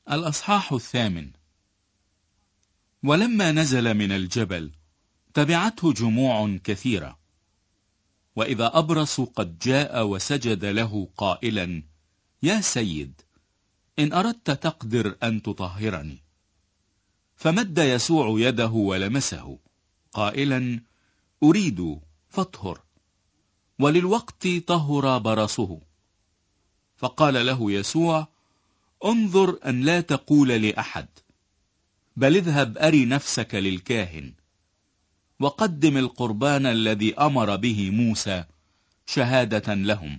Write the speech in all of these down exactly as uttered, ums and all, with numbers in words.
الأصحاح الثامن. ولما نزل من الجبل تبعته جموع كثيرة، وإذا أبرص قد جاء وسجد له قائلا: يا سيد، إن أردت تقدر أن تطهرني. فمد يسوع يده ولمسه قائلا: أريد، فاطهر. وللوقت طهر برصه. فقال له يسوع: انظر أن لا تقول لأحد، بل اذهب أري نفسك للكاهن، وقدم القربان الذي أمر به موسى شهادة لهم.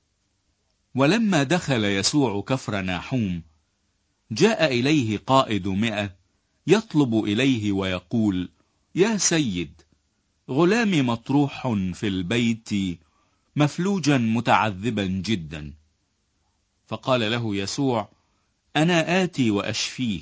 ولما دخل يسوع كفر ناحوم، جاء إليه قائد مئة يطلب إليه ويقول: يا سيد، غلامي مطروح في البيت مفلوجا متعذبا جدا. فقال له يسوع: أنا آتي وأشفيه.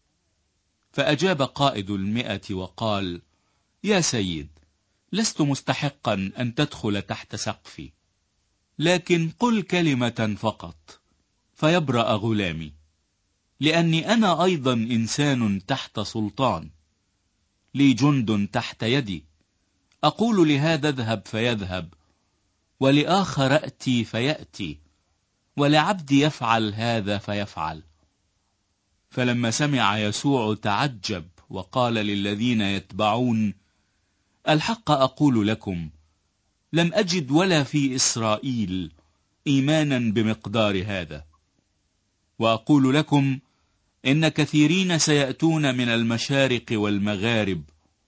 فأجاب قائد المئة وقال: يا سيد، لست مستحقا أن تدخل تحت سقفي، لكن قل كلمة فقط فيبرأ غلامي، لأني أنا أيضا إنسان تحت سلطان، لي جند تحت يدي، أقول لهذا اذهب فيذهب، ولآخر أتي فيأتي، ولعبدي يفعل هذا فيفعل. فلما سمع يسوع تعجب وقال للذين يتبعون: الحق أقول لكم، لم أجد ولا في إسرائيل إيمانا بمقدار هذا. وأقول لكم إن كثيرين سيأتون من المشارق والمغارب،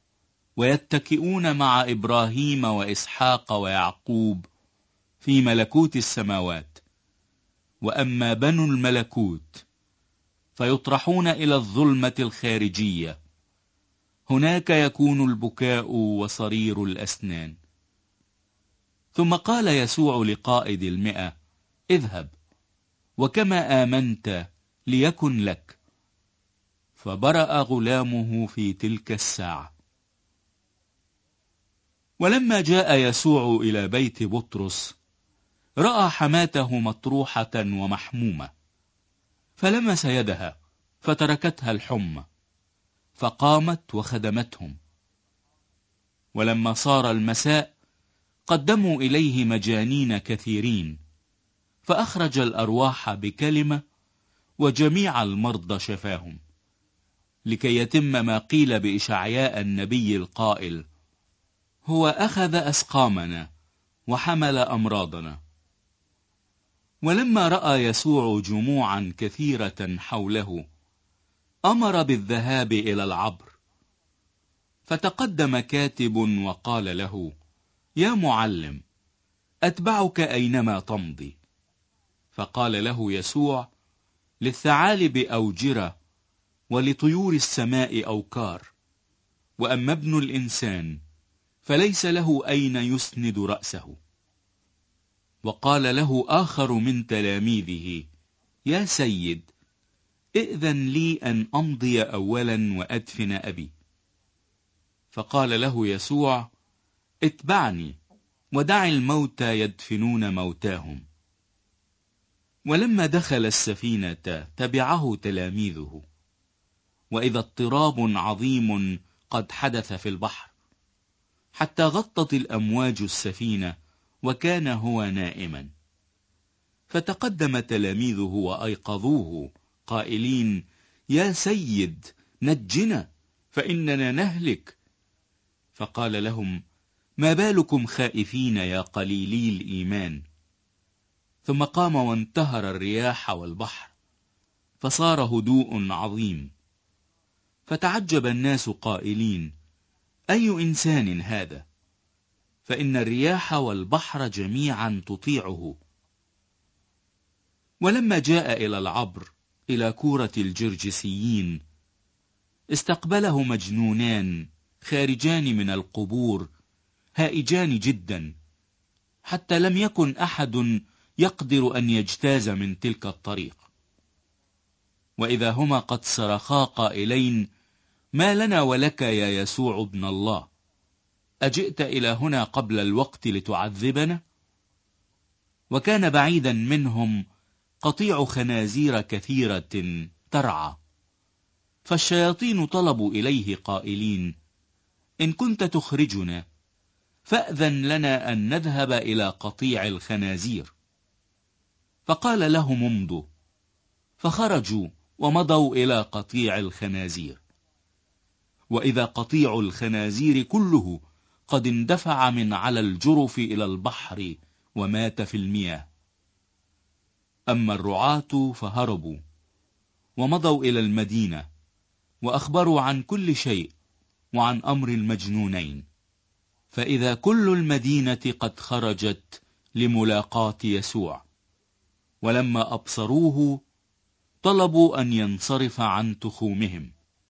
ويتكئون مع إبراهيم وإسحاق ويعقوب في ملكوت السماوات، وأما بنو الملكوت فيطرحون إلى الظلمة الخارجية، هناك يكون البكاء وصرير الأسنان. ثم قال يسوع لقائد المئة: اذهب، وكما آمنت ليكن لك. فبرأ غلامه في تلك الساعة. ولما جاء يسوع إلى بيت بطرس، رأى حماته مطروحة ومحمومة، فلمس يدها فتركتها الحمى، فقامت وخدمتهم. ولما صار المساء قدموا إليه مجانين كثيرين، فأخرج الأرواح بكلمة، وجميع المرضى شفاهم، لكي يتم ما قيل بإشعياء النبي القائل: هو أخذ أسقامنا وحمل أمراضنا. ولما رأى يسوع جموعا كثيرة حوله، أمر بالذهاب إلى العبر. فتقدم كاتب وقال له: يا معلم، أتبعك أينما تمضي. فقال له يسوع: للثعالب أوجرة، ولطيور السماء أوكار، وأما ابن الإنسان فليس له أين يسند رأسه. وقال له آخر من تلاميذه: يا سيد، ائذن لي أن أمضي أولا وأدفن أبي. فقال له يسوع: اتبعني، ودع الموتى يدفنون موتاهم. ولما دخل السفينة تبعه تلاميذه، وإذا اضطراب عظيم قد حدث في البحر، حتى غطت الأمواج السفينة، وكان هو نائما. فتقدم تلاميذه وأيقظوه قائلين: يا سيد، نجنا، فإننا نهلك. فقال لهم: ما بالكم خائفين يا قليلي الإيمان؟ ثم قام وانتهر الرياح والبحر، فصار هدوء عظيم. فتعجب الناس قائلين: أي إنسان هذا؟ فإن الرياح والبحر جميعا تطيعه. ولما جاء إلى العبر إلى كورة الجرجسيين، استقبله مجنونان خارجان من القبور، هائجان جدا، حتى لم يكن أحد يقدر أن يجتاز من تلك الطريق. وإذا هما قد صرخا قائلين: ما لنا ولك يا يسوع ابن الله؟ أجئت إلى هنا قبل الوقت لتعذبنا؟ وكان بعيدا منهم قطيع خنازير كثيرة ترعى. فالشياطين طلبوا إليه قائلين: إن كنت تخرجنا فأذن لنا أن نذهب إلى قطيع الخنازير. فقال لهم: امضوا. فخرجوا ومضوا إلى قطيع الخنازير، وإذا قطيع الخنازير كله قد اندفع من على الجرف إلى البحر ومات في المياه. أما الرعاة فهربوا ومضوا إلى المدينة وأخبروا عن كل شيء وعن أمر المجنونين. فإذا كل المدينة قد خرجت لملاقاة يسوع، ولما أبصروه طلبوا أن ينصرف عن تخومهم.